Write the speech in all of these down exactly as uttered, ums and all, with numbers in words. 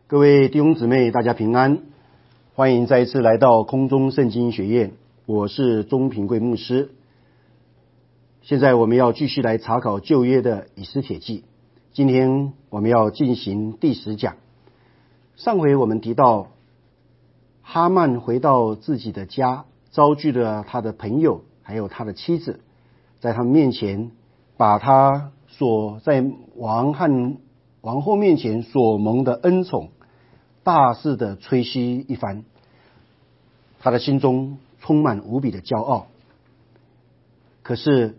各位弟兄姊妹，大家平安，欢迎再一次来到空中圣经学院，我是钟平贵牧师。现在我们要继续来查考旧约的以斯帖记，今天我们要进行第十讲。上回我们提到哈曼回到自己的家，招聚了他的朋友还有他的妻子，在他们面前把他所在王和王后面前所蒙的恩宠大肆的吹嘘一番，他的心中充满无比的骄傲。可是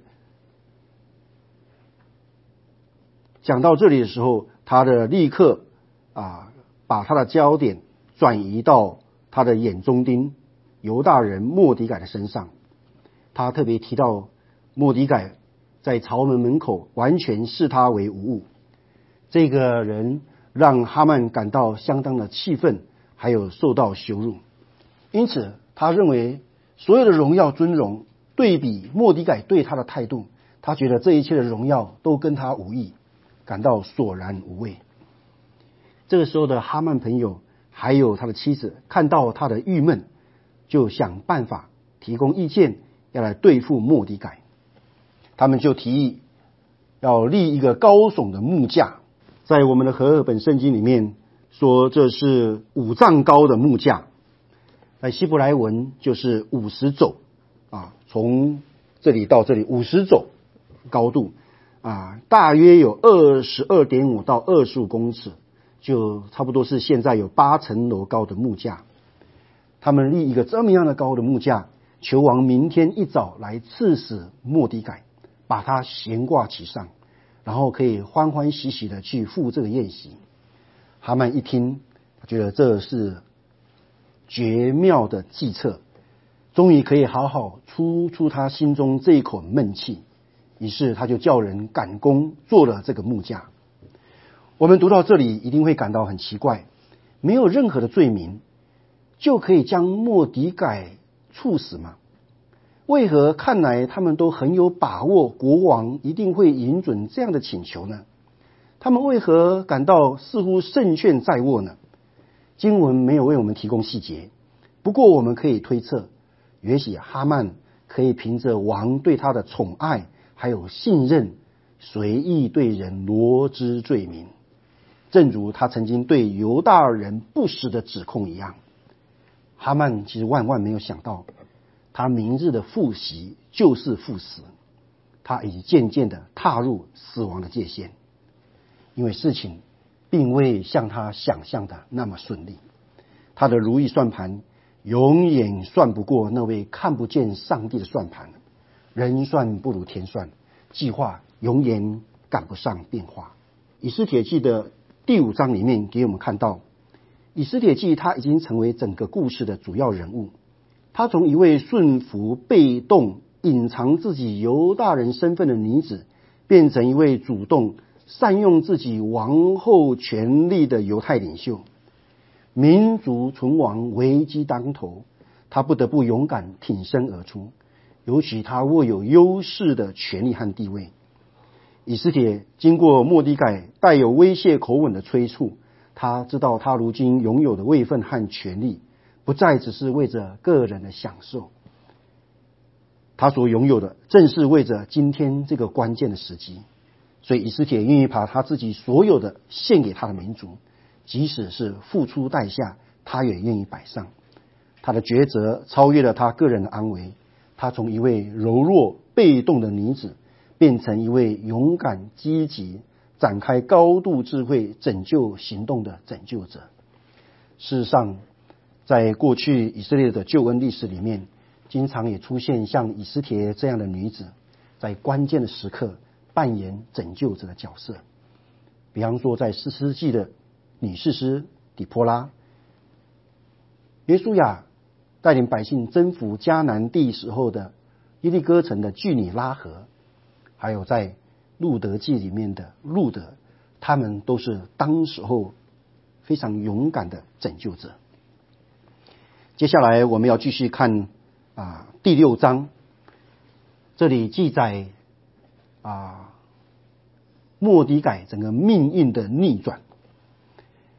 讲到这里的时候，他的立刻啊，把他的焦点转移到他的眼中钉犹大人末底改的身上。他特别提到末底改在朝门门口完全视他为无物，这个人让哈曼感到相当的气愤，还有受到羞辱。因此他认为所有的荣耀尊荣对比末底改对他的态度，他觉得这一切的荣耀都跟他无益，感到索然无味。这个时候的哈曼朋友还有他的妻子看到他的郁闷，就想办法提供意见，要来对付末底改。他们就提议要立一个高耸的木架，在我们的和合本圣经里面说这是五丈高的木架，在希伯来文就是五十肘啊，从这里到这里五十肘高度啊，大约有 二十二点五 到二十五公尺，就差不多是现在有八层楼高的木架。他们立一个这么样的高的木架，求王明天一早来刺死末底改，把他悬挂其上，然后可以欢欢喜喜的去赴这个宴席。哈曼一听，他觉得这是绝妙的计策，终于可以好好出出他心中这一口闷气。于是他就叫人赶工做了这个木架。我们读到这里一定会感到很奇怪，没有任何的罪名就可以将末底改处死吗？为何看来他们都很有把握国王一定会允准这样的请求呢？他们为何感到似乎胜券在握呢？经文没有为我们提供细节，不过我们可以推测，也许哈曼可以凭着王对他的宠爱还有信任，随意对人罗织罪名，正如他曾经对犹大人不实的指控一样。哈曼其实万万没有想到，他明日的赴席就是赴死，他已渐渐的踏入死亡的界限，因为事情并未像他想象的那么顺利。他的如意算盘永远算不过那位看不见上帝的算盘，人算不如天算，计划永远赶不上变化。以斯帖记的第五章里面给我们看到，以斯帖记他已经成为整个故事的主要人物。他从一位顺服、被动、隐藏自己犹大人身份的女子，变成一位主动、善用自己王后权力的犹太领袖。民族存亡危机当头，他不得不勇敢挺身而出，尤其他握有优势的权力和地位。以斯帖经过末底改带有威胁口吻的催促，他知道他如今拥有的位分和权力不再只是为着个人的享受，他所拥有的正是为着今天这个关键的时机。所以以斯帖愿意把他自己所有的献给他的民族，即使是付出代价，他也愿意摆上。他的抉择超越了他个人的安危，他从一位柔弱被动的女子变成一位勇敢积极展开高度智慧拯救行动的拯救者。事实上，在过去以色列的救恩历史里面，经常也出现像以斯帖这样的女子，在关键的时刻扮演拯救者的角色。比方说在士师记的女士师底波拉，约书亚带领百姓征服迦南地时候的耶利哥城的据尼拉合，还有在路德记里面的路德，他们都是当时候非常勇敢的拯救者。接下来我们要继续看啊第六章，这里记载啊末底改整个命运的逆转。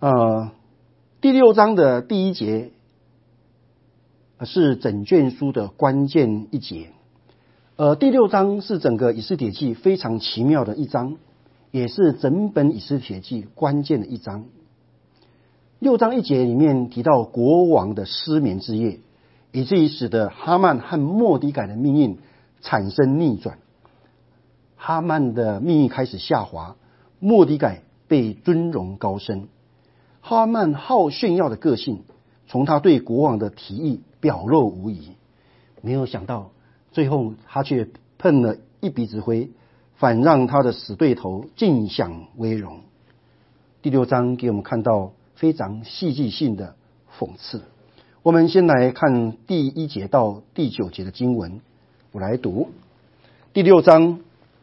呃，第六章的第一节是整卷书的关键一节。呃，第六章是整个以斯帖记非常奇妙的一章，也是整本以斯帖记关键的一章。六章一节里面提到国王的失眠之夜，以至于使得哈曼和末底改的命运产生逆转。哈曼的命运开始下滑，末底改被尊荣高升。哈曼好炫耀的个性，从他对国王的提议表露无遗。没有想到最后他却碰了一鼻子灰，反让他的死对头尽享威荣。第六章给我们看到非常戏剧性的讽刺。我们先来看第一节到第九节的经文，我来读第六章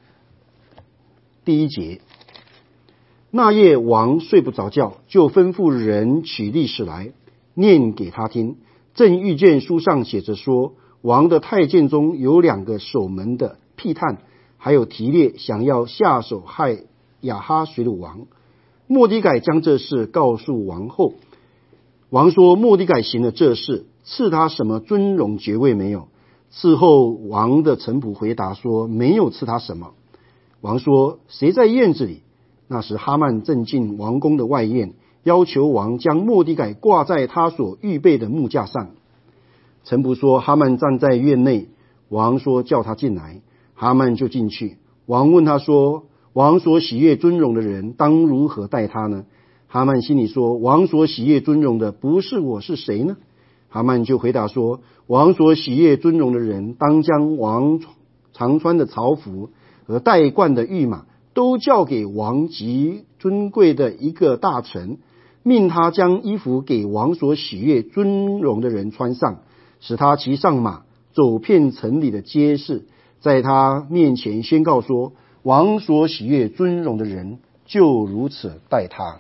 第一节。那夜王睡不着觉，就吩咐人取历史来念给他听。正遇见书上写着说，王的太监中有两个守门的辟探，还有提列想要下手害亚哈随鲁王。末底改将这事告诉王后，王说末底改行了这事，赐他什么尊荣爵位没有？伺候王的臣仆回答说，没有赐他什么。王说，谁在院子里？那时哈曼正进王宫的外院，要求王将末底改挂在他所预备的木架上。臣仆说，哈曼站在院内。王说，叫他进来。哈曼就进去。王问他说，王所喜悦尊荣的人当如何待他呢？哈曼心里说，王所喜悦尊荣的不是我，是谁呢？哈曼就回答说，王所喜悦尊荣的人当将王常穿的朝服和戴冠的御马都交给王极尊贵的一个大臣，命他将衣服给王所喜悦尊荣的人穿上，使他骑上马，走遍城里的街市，在他面前宣告说，王所喜悦尊荣的人就如此待他。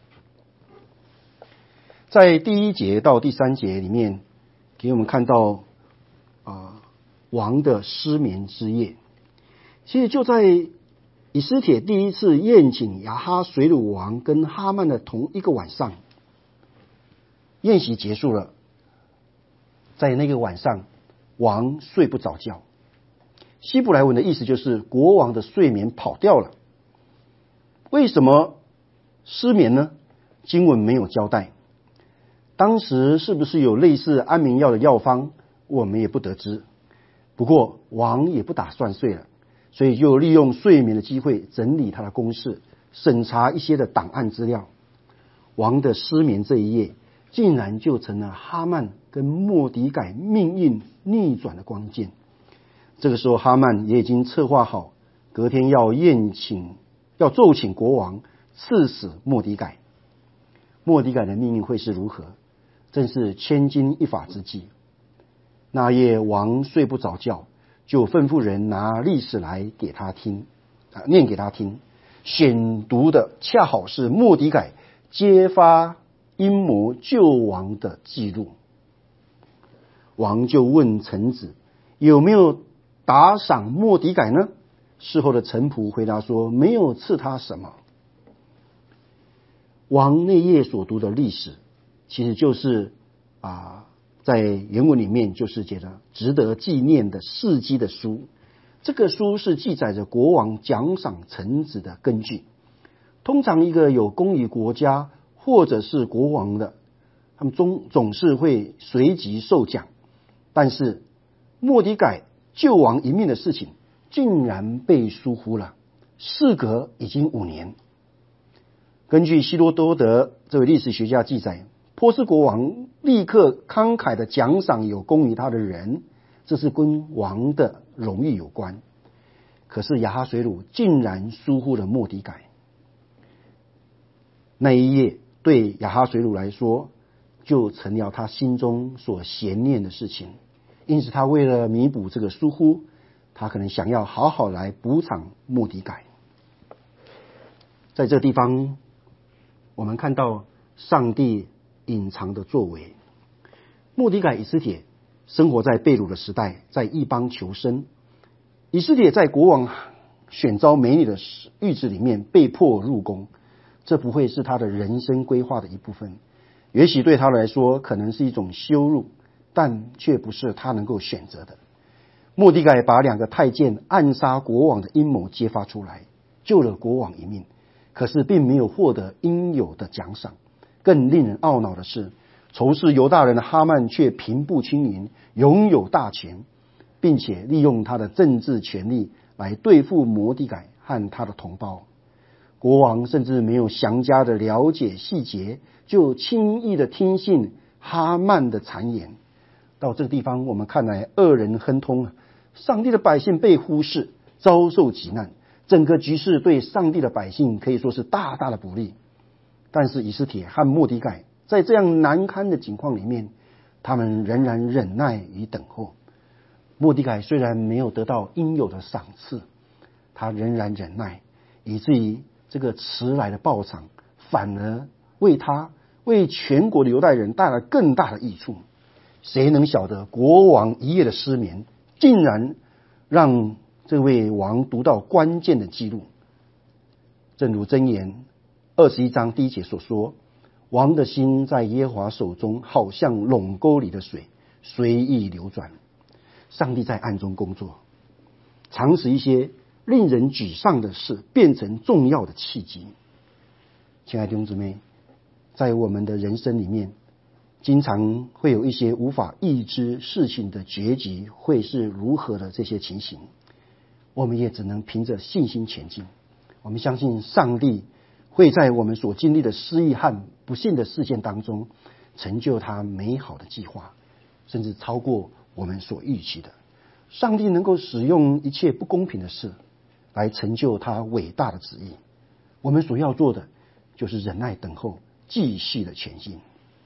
在第一节到第三节里面，给我们看到啊、呃、王的失眠之夜。其实就在以斯帖第一次宴请亚哈随鲁王跟哈曼的同一个晚上，宴席结束了，在那个晚上王睡不着觉。希伯来文的意思就是国王的睡眠跑掉了。为什么失眠呢？经文没有交代。当时是不是有类似安眠药的药方，我们也不得知。不过王也不打算睡了，所以就利用睡眠的机会整理他的公事，审查一些的档案资料。王的失眠这一夜，竟然就成了哈曼跟末底改命运逆转的关键。这个时候哈曼也已经策划好，隔天要宴请，要奏请国王赐死末底改。末底改的命运会是如何？真是千钧一发之际。那夜王睡不着觉，就吩咐人拿历史来给他听，啊，念给他听。选读的恰好是末底改揭发阴谋救王的记录。王就问臣子，有没有打赏末底改呢？事后的臣仆回答说，没有赐他什么。王那夜所读的历史，其实就是啊，在原文里面就是写的值得纪念的事迹的书。这个书是记载着国王奖赏臣子的根据。通常一个有功于国家或者是国王的，他们总总是会随即受奖。但是末底改救王一命的事情竟然被疏忽了，事隔已经五年。根据希罗多德这位历史学家记载，波斯国王立刻慷慨的奖赏有功于他的人，这是跟王的荣誉有关。可是亚哈随鲁竟然疏忽了末底改。那一夜对亚哈随鲁来说，就成了他心中所悬念的事情。因此他为了弥补这个疏忽，他可能想要好好来补偿末底改。在这地方我们看到上帝隐藏的作为。末底改以斯帖生活在被掳的时代，在异邦求生。以斯帖在国王选召美女的谕旨里面被迫入宫， 这不会是他的人生规划的一部分。也许对他来说可能是一种羞辱，但却不是他能够选择的。末底改把两个太监暗杀国王的阴谋揭发出来，救了国王一命，可是并没有获得应有的奖赏。更令人懊恼的是，仇视犹大人的哈曼却平步青云，拥有大权，并且利用他的政治权力来对付末底改和他的同胞。国王甚至没有详加的了解细节，就轻易的听信哈曼的谗言。到这个地方，我们看来恶人亨通啊，上帝的百姓被忽视，遭受极难，整个局势对上帝的百姓可以说是大大的不利。但是以斯帖和末底改在这样难堪的境况里面，他们仍然忍耐与等候。末底改虽然没有得到应有的赏赐，他仍然忍耐，以至于这个迟来的报偿反而为他为全国的犹太人带来更大的益处。谁能晓得国王一夜的失眠，竟然让这位王读到关键的记录。正如箴言二十一章第一节所说，王的心在耶和华手中，好像垄沟里的水，随意流转。上帝在暗中工作，常使一些令人沮丧的事变成重要的契机。亲爱的弟兄姊妹，在我们的人生里面，经常会有一些无法预知事情的结局会是如何的这些情形，我们也只能凭着信心前进。我们相信上帝会在我们所经历的失意和不幸的事件当中，成就他美好的计划，甚至超过我们所预期的。上帝能够使用一切不公平的事来成就他伟大的旨意。我们所要做的就是忍耐等候，继续的前进。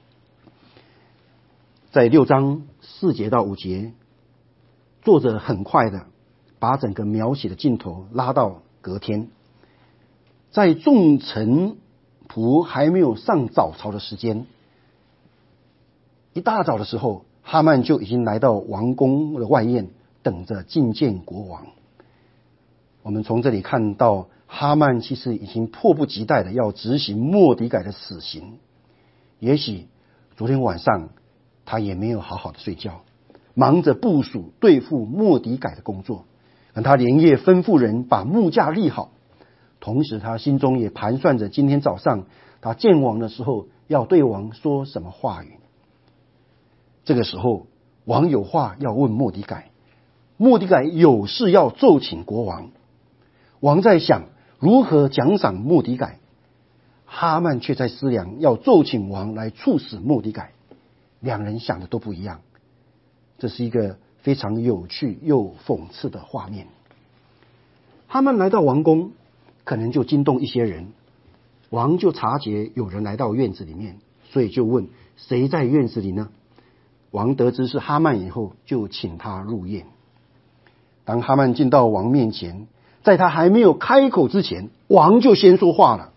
在六章四节到五节，作者很快的把整个描写的镜头拉到隔天，在众臣仆还没有上早朝的时间，一大早的时候，哈曼就已经来到王宫的外宴，等着觐见国王。我们从这里看到，哈曼其实已经迫不及待的要执行末底改的死刑。也许昨天晚上他也没有好好的睡觉，忙着部署对付末底改的工作。他连夜吩咐人把木架立好，同时他心中也盘算着今天早上他见王的时候要对王说什么话语。这个时候，王有话要问末底改，末底改有事要奏请国王。王在想如何奖赏末底改，哈曼却在思量要奏请王来处死末底改。两人想的都不一样，这是一个非常有趣又讽刺的画面。哈曼来到王宫，可能就惊动一些人，王就察觉有人来到院子里面，所以就问谁在院子里呢？王得知是哈曼以后，就请他入宴。当哈曼进到王面前，在他还没有开口之前，王就先说话了。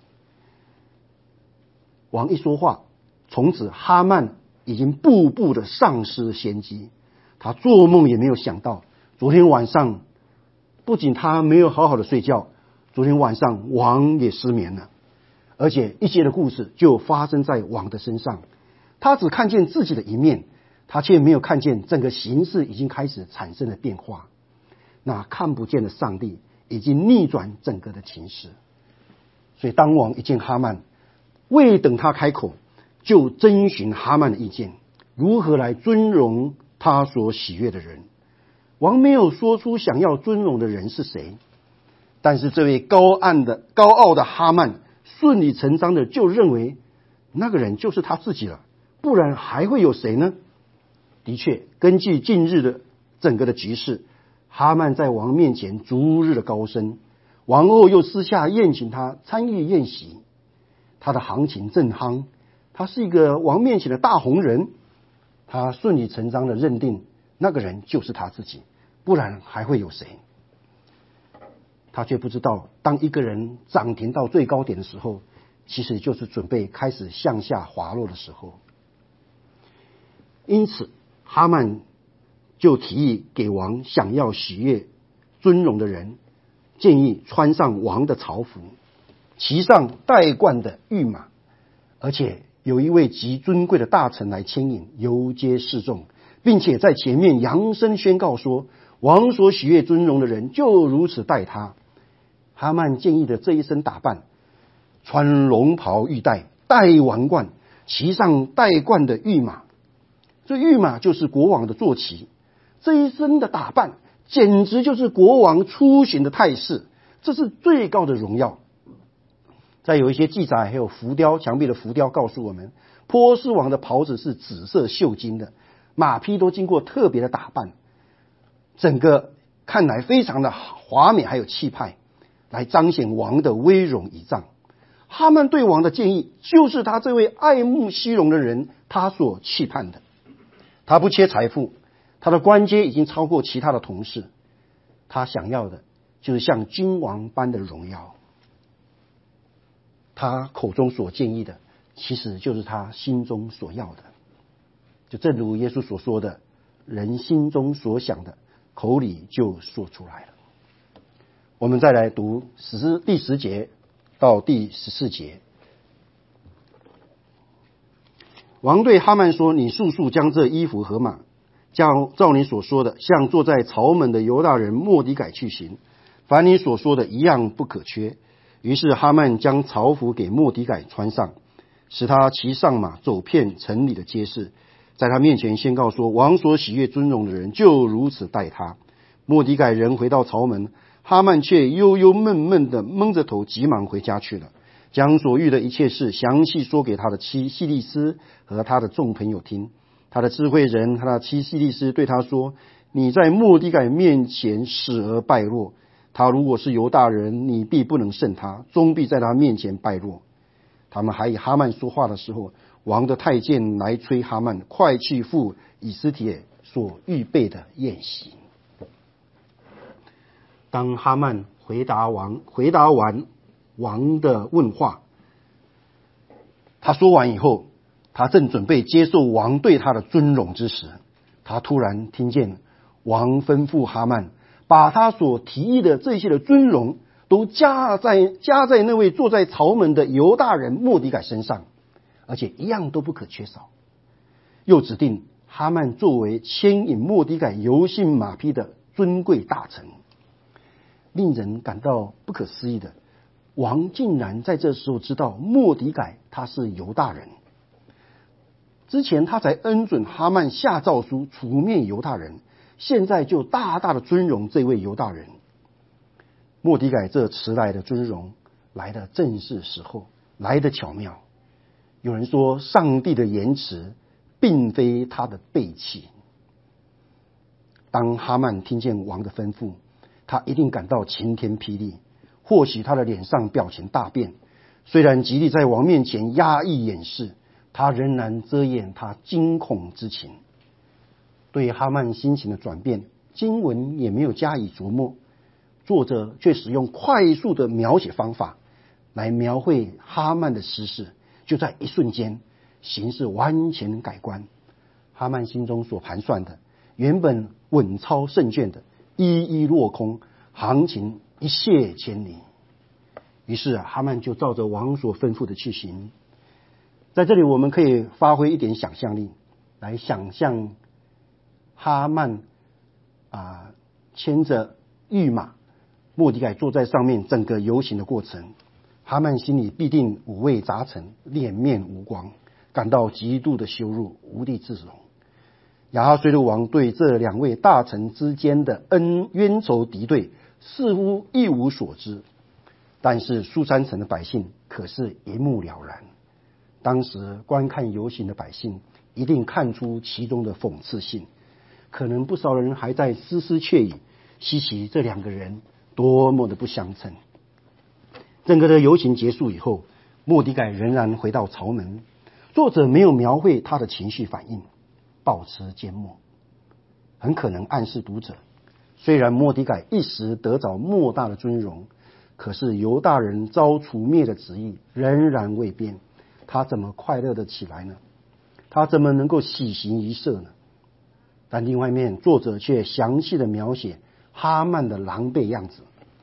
王一说话，从此哈曼已经步步的丧失先机。他做梦也没有想到，昨天晚上不仅他没有好好的睡觉，昨天晚上王也失眠了，而且一切的故事就发生在王的身上。他只看见自己的一面，他却没有看见整个形势已经开始产生了变化。那看不见的上帝已经逆转整个的情势。所以当王一见哈曼，未等他开口，就征询哈曼的意见，如何来尊荣他所喜悦的人。王没有说出想要尊荣的人是谁，但是这位高傲的高傲的哈曼顺理成章的就认为那个人就是他自己了，不然还会有谁呢？的确，根据近日的整个的局势，哈曼在王面前逐日的高升，王后又私下宴请他参与宴席，他的行情正夯，他是一个王面前的大红人。他顺理成章的认定那个人就是他自己，不然还会有谁？他却不知道，当一个人涨停到最高点的时候，其实就是准备开始向下滑落的时候。因此哈曼就提议给王想要喜悦尊荣的人，建议穿上王的朝服。 骑上带冠的御马，而且有一位极尊贵的大臣来牵引，游街示众，并且在前面扬声宣告说，王所喜悦尊荣的人就如此待他。哈曼建议的这一身打扮，穿龙袍玉带，戴王冠，骑上带冠的御马，这御马就是国王的坐骑，这一身的打扮简直就是国王出行的态势，这是最高的荣耀。再有一些记载，还有浮雕，墙壁的浮雕告诉我们，波斯王的袍子是紫色绣金的，马匹都经过特别的打扮，整个看来非常的华美，还有气派，来彰显王的威容仪仗。哈曼对王的建议，就是他这位爱慕虚荣的人他所期盼的。他不缺财富，他的官阶已经超过其他的同事，他想要的就是像君王般的荣耀。他口中所建议的，其实就是他心中所要的。就正如耶稣所说的，人心中所想的，口里就说出来了。我们再来读十第十节到第十四节。王对哈曼说，你速速将这衣服和马，照照你所说的，向坐在朝门的犹大人末底改去行，凡你所说的一样不可缺。于是哈曼将朝服给末底改穿上，使他骑上马，走遍城里的街市，在他面前宣告说，王所喜悦尊荣的人就如此待他。末底改人回到朝门，哈曼却忧忧闷闷的蒙着头，急忙回家去了，将所遇的一切事详细说给他的妻细利斯和他的众朋友听。他的智慧人和他的妻细利斯对他说，你在末底改面前死而败落，他如果是犹大人，你必不能胜他，终必在他面前败落。他们还以哈曼说话的时候，王的太监来催哈曼快去赴以斯帖所预备的宴席。当哈曼回答王回答完王的问话，他说完以后，他正准备接受王对他的尊荣之时，他突然听见王吩咐哈曼把他所提议的这些的尊荣都加在加在那位坐在朝门的犹大人末底改身上，而且一样都不可缺少。又指定哈曼作为牵引末底改游行马匹的尊贵大臣。令人感到不可思议的，王竟然在这时候知道末底改他是犹大人。之前他才恩准哈曼下诏书除灭犹大人，现在就大大的尊荣这位犹大人。末底改这迟来的尊荣来的正是时候，来的巧妙。有人说，上帝的言辞并非他的背弃。当哈曼听见王的吩咐，他一定感到晴天霹雳，或许他的脸上表情大变，虽然极力在王面前压抑掩饰，他仍然遮掩他惊恐之情。对哈曼心情的转变，经文也没有加以琢磨，作者却使用快速的描写方法来描绘哈曼的失事，就在一瞬间，形势完全改观。哈曼心中所盘算的，原本稳操胜券的，一一落空，行情一泻千里。于是哈曼就照着王所吩咐的去行。在这里我们可以发挥一点想象力，来想象哈曼啊牵着御马，末底改坐在上面，整个游行的过程，哈曼心里必定五味杂陈，脸面无光，感到极度的羞辱，无地自容。亚哈随鲁王对这两位大臣之间的恩冤仇敌对似乎一无所知，但是苏珊城的百姓可是一目了然。当时观看游行的百姓一定看出其中的讽刺性，可能不少人还在丝丝雀语，稀奇这两个人多么的不相称。整个的游行结束以后，末底改仍然回到朝门，作者没有描绘他的情绪反应，保持缄默，很可能暗示读者，虽然末底改一时得着莫大的尊荣，可是犹大人遭除灭的旨意仍然未变，他怎么快乐的起来呢？他怎么能够喜形于色呢？但另外一面，作者却详细的描写哈曼的狼狈样子。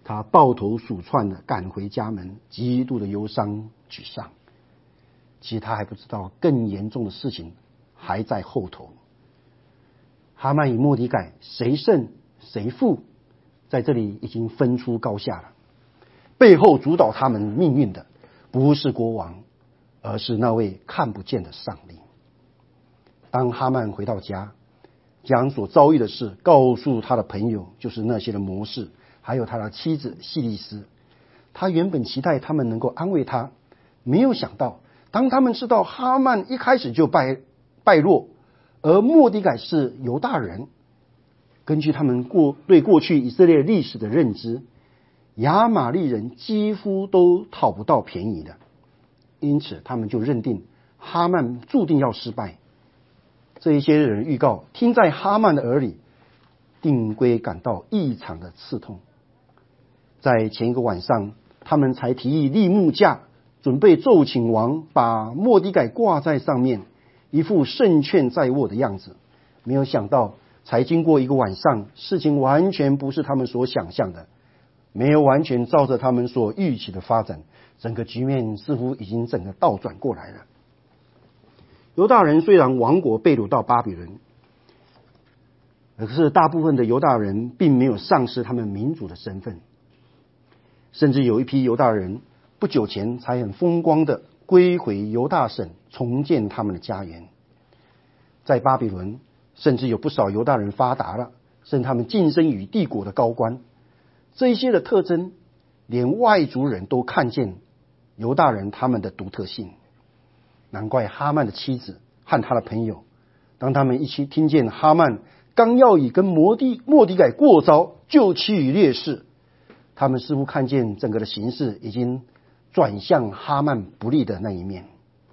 他抱头鼠窜的赶回家门，极度的忧伤沮丧。其实他还不知道更严重的事情还在后头。哈曼与末底改谁胜谁负，在这里已经分出高下了。背后主导他们命运的不是国王，而是那位看不见的上帝。当哈曼回到家，将所遭遇的事告诉他的朋友，就是那些的谋士，还有他的妻子细利斯。他原本期待他们能够安慰他，没有想到当他们知道哈曼一开始就败败落，而末底改是犹大人，根据他们过对过去以色列历史的认知，亚玛力人几乎都讨不到便宜的，因此他们就认定哈曼注定要失败。这一些人预告听在哈曼的耳里，定规感到异常的刺痛。在前一个晚上，他们才提议立木架，准备奏请王把末底改挂在上面，一副胜券在握的样子。没有想到才经过一个晚上，事情完全不是他们所想象的，没有完全照着他们所预期的发展，整个局面似乎已经整个倒转过来了。犹大人虽然亡国被掳到巴比伦，可是大部分的犹大人并没有丧失他们民主的身份，甚至有一批犹大人不久前才很风光的归回犹大省，重建他们的家园。在巴比伦，甚至有不少犹大人发达了，甚至他们晋升于帝国的高官。这一些的特征，连外族人都看见犹大人他们的独特性。难怪哈曼的妻子和他的朋友，当他们一起听见哈曼刚要以跟末底末底改过招，就其于劣势，他们似乎看见整个的形势已经转向哈曼不利的那一面。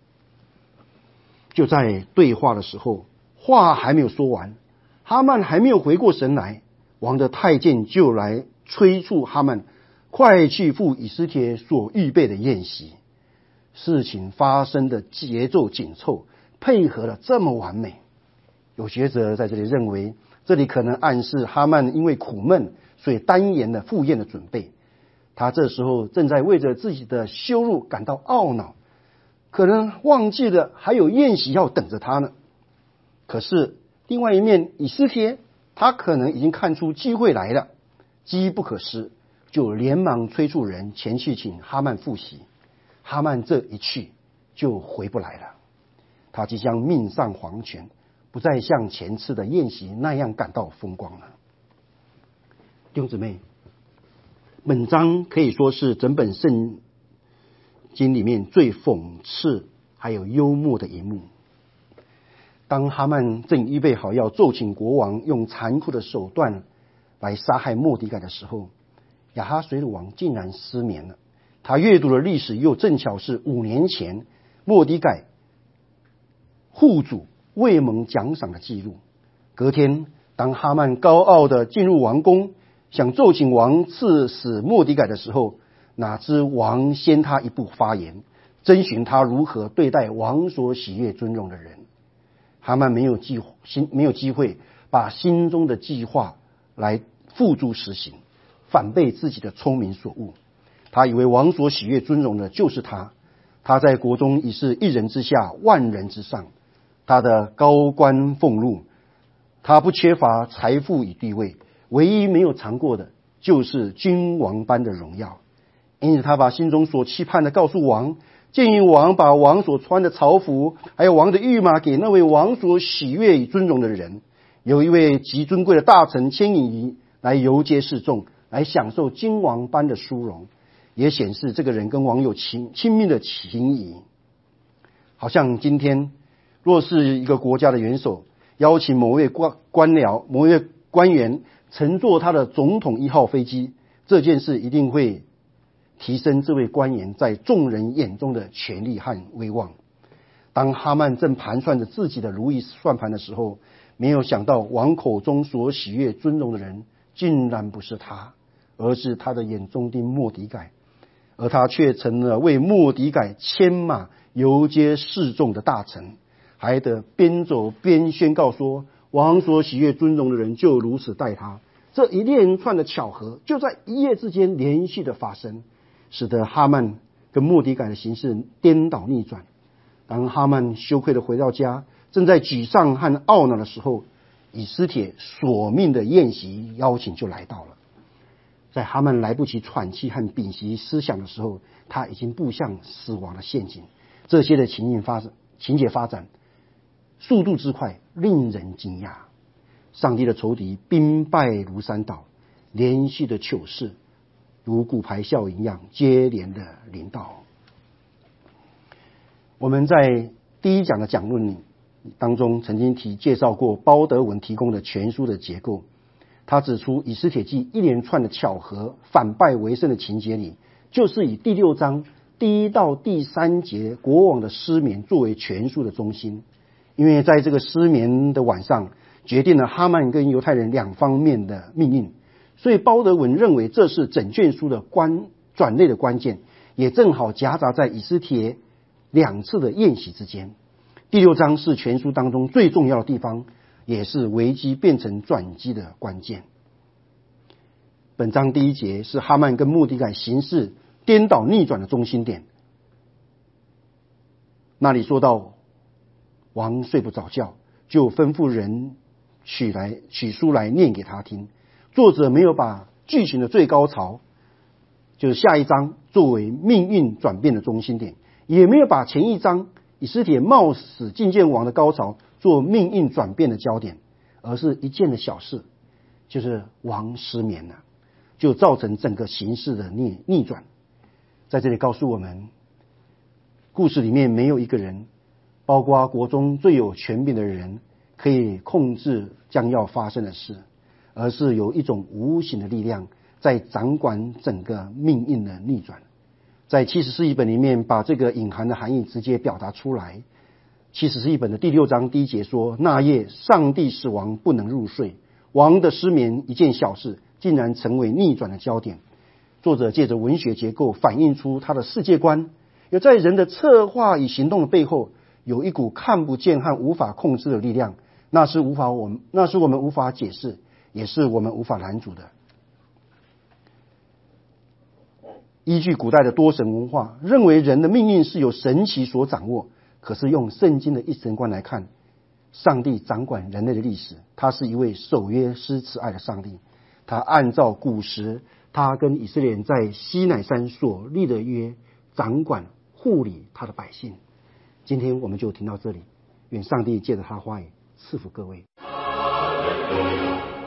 就在对话的时候，话还没有说完，哈曼还没有回过神来，王的太监就来催促哈曼快去赴以斯帖所预备的宴席。事情发生的节奏紧凑，配合了这么完美。有学者在这里认为，这里可能暗示哈曼因为苦闷，所以单言的赴宴的准备。他这时候正在为着自己的羞辱感到懊恼，可能忘记了还有宴席要等着他呢。可是另外一面，以斯帖他可能已经看出机会来了，机不可失，就连忙催促人前去请哈曼赴席。哈曼这一去就回不来了，他即将命丧黄泉，不再像前次的宴席那样感到风光了。弟兄姊妹，本章可以说是整本圣经里面最讽刺还有幽默的一幕。当哈曼正预备好要奏请国王用残酷的手段来杀害末底改的时候，亚哈随鲁王竟然失眠了。他阅读的历史又正巧是五年前末底改护主未蒙奖赏的记录。隔天，当哈曼高傲的进入王宫，想奏请王赐死末底改的时候，哪知王先他一步发言，征询他如何对待王所喜悦尊荣的人。哈曼没有计心没有机会把心中的计划来付诸实行，反被自己的聪明所误。他以为王所喜悦尊荣的就是他，他在国中已是一人之下，万人之上，他的高官俸禄，他不缺乏财富与地位，唯一没有尝过的就是君王般的荣耀。因此他把心中所期盼的告诉王，建议王把王所穿的朝服还有王的御马给那位王所喜悦与尊荣的人。有一位极尊贵的大臣牵引仪来游街示众，来享受君王般的殊荣，也显示这个人跟王有亲亲密的情谊。好像今天若是一个国家的元首邀请某位官官僚某位官员乘坐他的总统一号飞机，这件事一定会提升这位官员在众人眼中的权力和威望。当哈曼正盘算着自己的如意算盘的时候，没有想到王口中所喜悦尊荣的人竟然不是他，而是他的眼中钉末底改，而他却成了为末底改牵马游街示众的大臣，还得边走边宣告说，王所喜悦尊荣的人就如此待他， 这一连串的巧合就在一夜之间连续的发生，使得哈曼跟末底改的形势颠倒逆转。当哈曼羞愧的回到家，正在沮丧和懊恼的时候，以斯帖索命的宴席邀请就来到了。在哈曼来不及喘气和屏息思想的时候，他已经步向死亡的陷阱。这些的情景发展情节发展速度之快，令人惊讶。上帝的仇敌兵败如山倒，连续的糗事如骨牌效应一样接连的临到。我们在第一讲的讲论当中曾经提介绍过包德文提供的全书的结构。他指出以斯帖记一连串的巧合反败为胜的情节里，就是以第六章第一到第三节国王的失眠作为全书的中心。因为在这个失眠的晚上，决定了哈曼跟犹太人两方面的命运，所以包德文认为这是整卷书的关转捩的关键，也正好夹杂在以斯帖两次的宴席之间。第六章是全书当中最重要的地方，也是危机变成转机的关键。本章第一节是哈曼跟末底改形势颠倒逆转的中心点。那里说到王睡不着觉，就吩咐人取来取书来念给他听。作者没有把剧情的最高潮，就是下一章作为命运转变的中心点，也没有把前一章以斯帖冒死觐见王的高潮做命运转变的焦点，而是一件的小事，就是王失眠了，就造成整个形势的逆逆转。在这里告诉我们，故事里面没有一个人，包括国中最有权柄的人，可以控制将要发生的事，而是有一种无形的力量在掌管整个命运的逆转。在七十士译本里面把这个隐含的含义直接表达出来。七十士译本的第六章第一节说，那夜上帝使王不能入睡，王的失眠一件小事竟然成为逆转的焦点。作者借着文学结构反映出他的世界观，有在人的策划与行动的背后，有一股看不见和无法控制的力量，那是无法我们那是我们无法解释，也是我们无法拦阻的。依据古代的多神文化，认为人的命运是由神奇所掌握。可是用圣经的一神观来看，上帝掌管人类的历史，他是一位守约施慈爱的上帝。他按照古时他跟以色列人在西乃山所立的约，掌管护理他的百姓。今天我们就听到这里，愿上帝借着他的话语赐福各位。